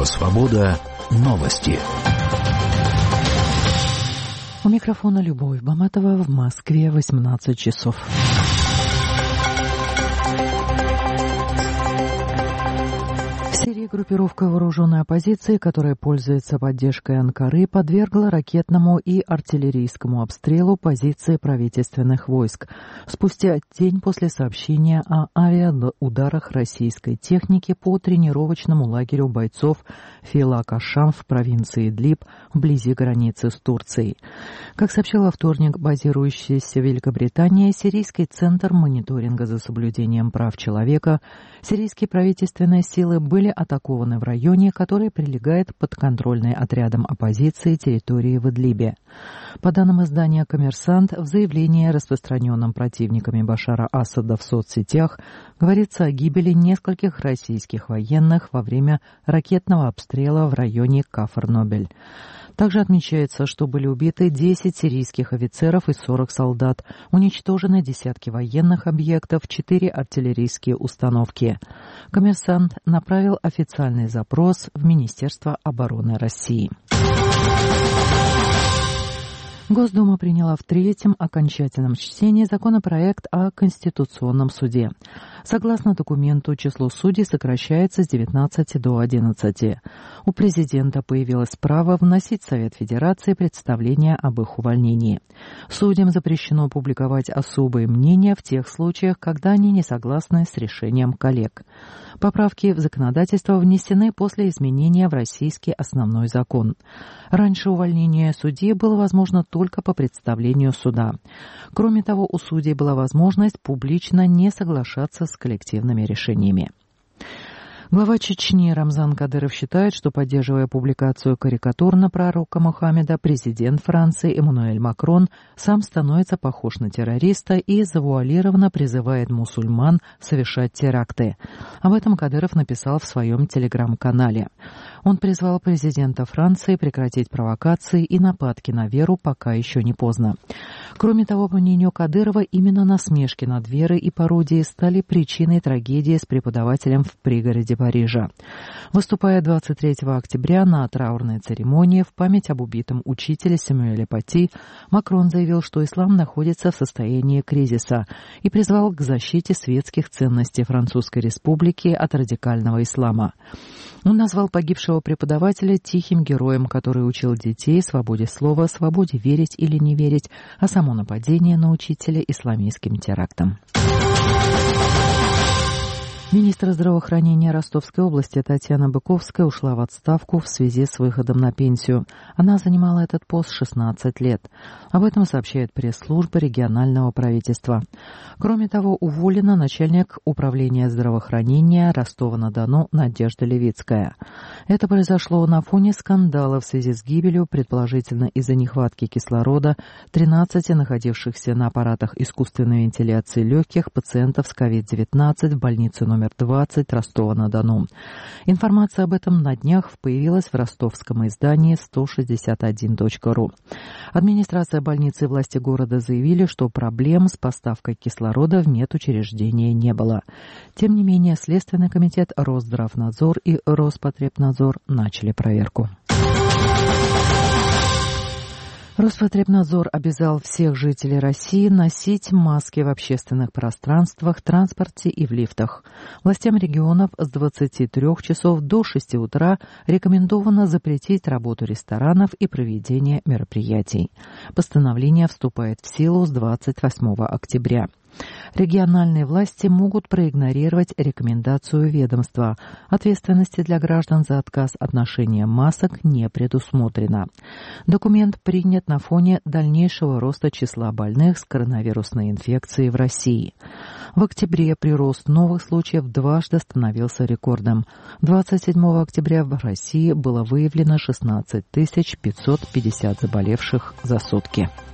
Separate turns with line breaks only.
Радио «Свобода». Новости.
У микрофона Любовь Баматова. В Москве 18 часов. В Сирии группировка вооруженной оппозиции, которая пользуется поддержкой Анкары, подвергла ракетному и артиллерийскому обстрелу позиции правительственных войск. Спустя день после сообщения о авиаударах российской техники по тренировочному лагерю бойцов Филак-Ашам в провинции Идлиб, вблизи границы с Турцией. Как сообщил во вторник базирующийся в Великобритании Сирийский центр мониторинга за соблюдением прав человека, сирийские правительственные силы были атакованы в районе, который прилегает под контрольной отрядом оппозиции территории в Идлибе. По данным издания «Коммерсант», в заявлении, распространенном противниками Башара Асада в соцсетях, говорится о гибели нескольких российских военных во время ракетного обстрела в районе Кафр-Нобель. Также отмечается, что были убиты 10 сирийских офицеров и 40 солдат, уничтожены десятки военных объектов, 4 артиллерийские установки. «Коммерсант» направил официальный запрос в Министерство обороны России. Госдума приняла в третьем окончательном чтении законопроект о Конституционном суде. Согласно документу, число судей сокращается с 19 до 11. У президента появилось право вносить в Совет Федерации представление об их увольнении. Судьям запрещено публиковать особые мнения в тех случаях, когда они не согласны с решением коллег. Поправки в законодательство внесены после изменения в российский основной закон. Раньше увольнение судьи было возможно только по представлению суда. Кроме того, у судей была возможность публично не соглашаться с коллективными решениями. Глава Чечни Рамзан Кадыров считает, что, поддерживая публикацию карикатур на пророка Мухаммеда, президент Франции Эммануэль Макрон сам становится похож на террориста и завуалированно призывает мусульман совершать теракты. Об этом Кадыров написал в своем телеграм-канале. Он призвал президента Франции прекратить провокации и нападки на веру, пока еще не поздно. Кроме того, по мнению Кадырова, именно насмешки над верой и пародией стали причиной трагедии с преподавателем в пригороде Парижа. Выступая 23 октября на траурной церемонии в память об убитом учителе Сэмюэле Пати, Макрон заявил, что ислам находится в состоянии кризиса и призвал к защите светских ценностей Французской Республики от радикального ислама. Он назвал погибшего преподавателя тихим героем, который учил детей свободе слова, свободе верить или не верить, а само нападение на учителя исламистским терактом. Министр здравоохранения Ростовской области Татьяна Быковская ушла в отставку в связи с выходом на пенсию. Она занимала этот пост 16 лет. Об этом сообщает пресс-служба регионального правительства. Кроме того, уволена начальник управления здравоохранения Ростова-на-Дону Надежда Левицкая. Это произошло на фоне скандала в связи с гибелью, предположительно из-за нехватки кислорода, 13 находившихся на аппаратах искусственной вентиляции легких пациентов с COVID-19 в больнице номер 20 Ростова-на-Дону. Информация об этом на днях появилась в ростовском издании 161.ru. Администрация больницы и власти города заявили, что проблем с поставкой кислорода в медучреждении не было. Тем не менее, Следственный комитет, Росздравнадзор и Роспотребнадзор начали проверку. Роспотребнадзор обязал всех жителей России носить маски в общественных пространствах, транспорте и в лифтах. Властям регионов с 23 часов до 6 утра рекомендовано запретить работу ресторанов и проведение мероприятий. Постановление вступает в силу с 28 октября. Региональные власти могут проигнорировать рекомендацию ведомства. Ответственности для граждан за отказ от ношения масок не предусмотрено. Документ принят на фоне дальнейшего роста числа больных с коронавирусной инфекцией в России. В октябре прирост новых случаев дважды становился рекордом. 27 октября в России было выявлено 16 550 заболевших за сутки.